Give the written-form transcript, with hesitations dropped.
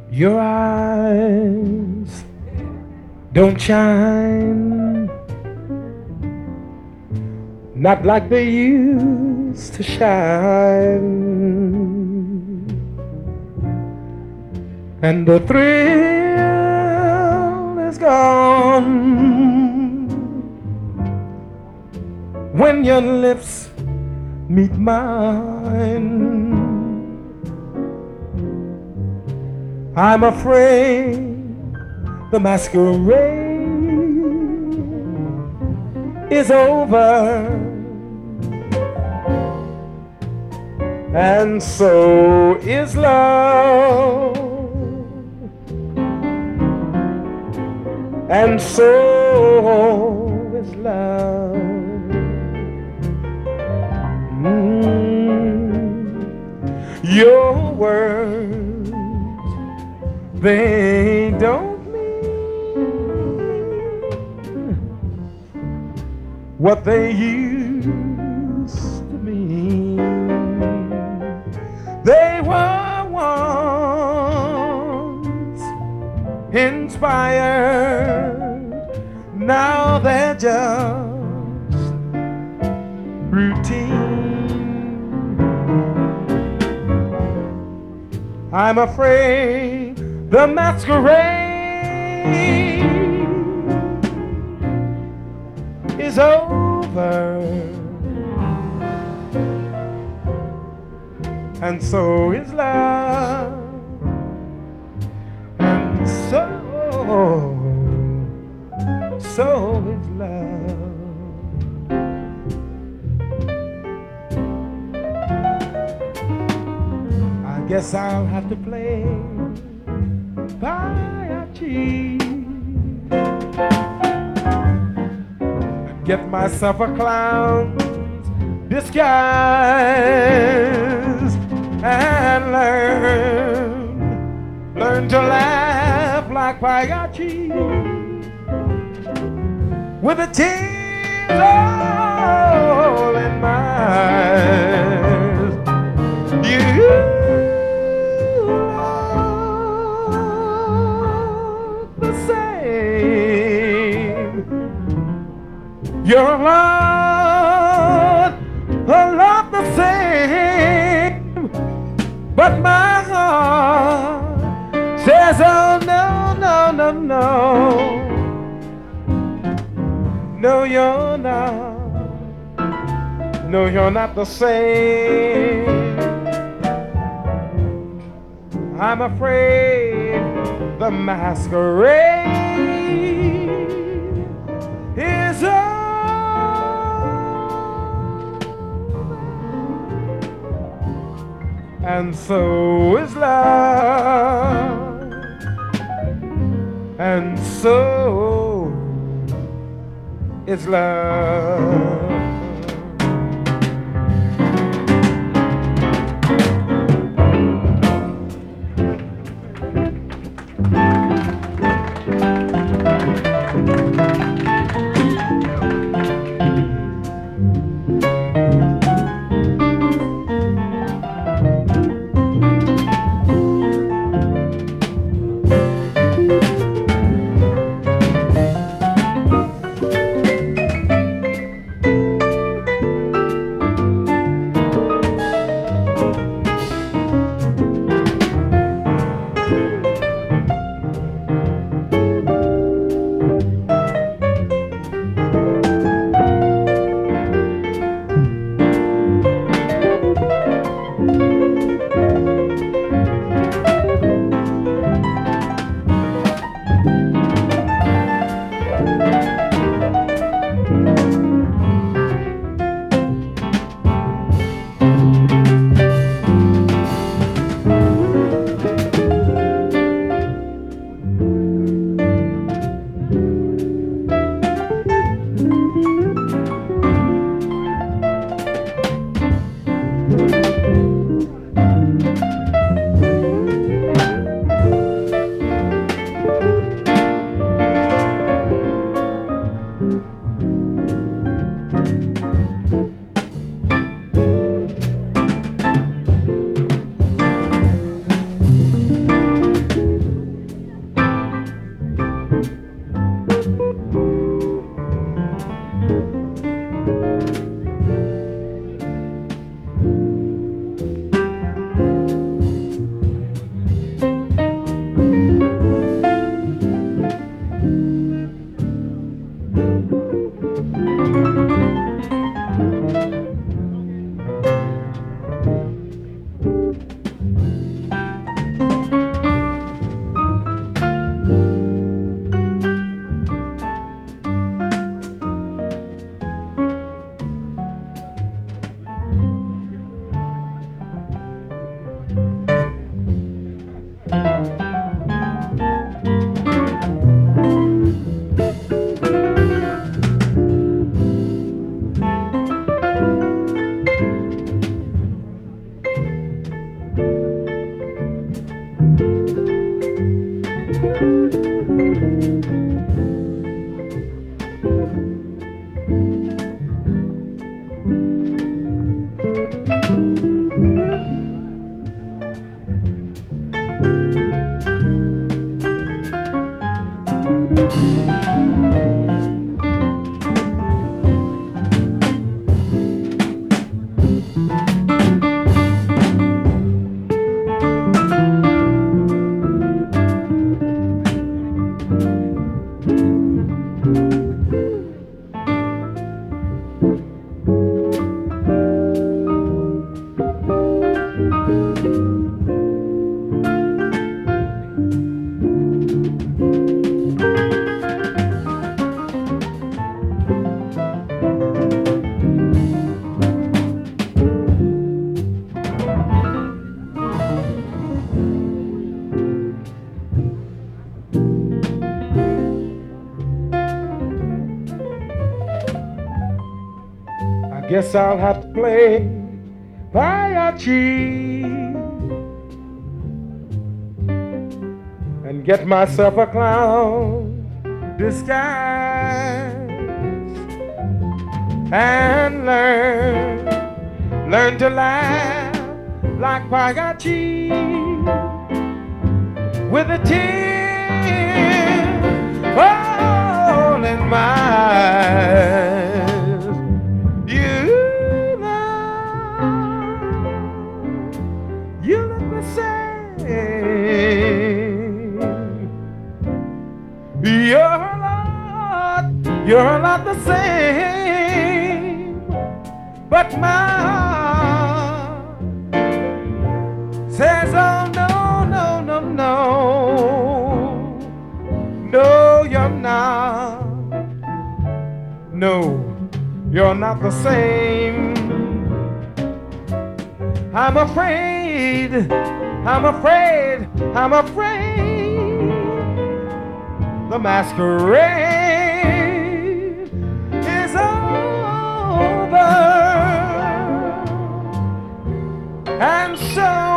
Your eyes don't shine, not like they used to shine. And the thrill is gone when your lips meet mine. I'm afraid the masquerade is over, and so is love, and so is love. Your words, they don't mean what they used to mean. They were once inspired, now they're just routine. I'm afraid the masquerade is over, and so is love, and so is love. I guess I'll have to play Payachi and get myself a clown's disguise and learn to laugh like Payachi with the tears all in my eyes. You the same. You're a lot the same. But my heart says, oh no, no, no, no. No, you're not. No, you're not the same. I'm afraid the masquerade is over, and so is love, and so is love. Guess I'll have to play Payachi and get myself a clown disguise and learn to laugh like Payachi with a tear all in my eyes. You're not the same, but my heart says, oh no, no, no, no, no, you're not. No, you're not the same. I'm afraid, I'm afraid, I'm afraid the masquerade is over, and so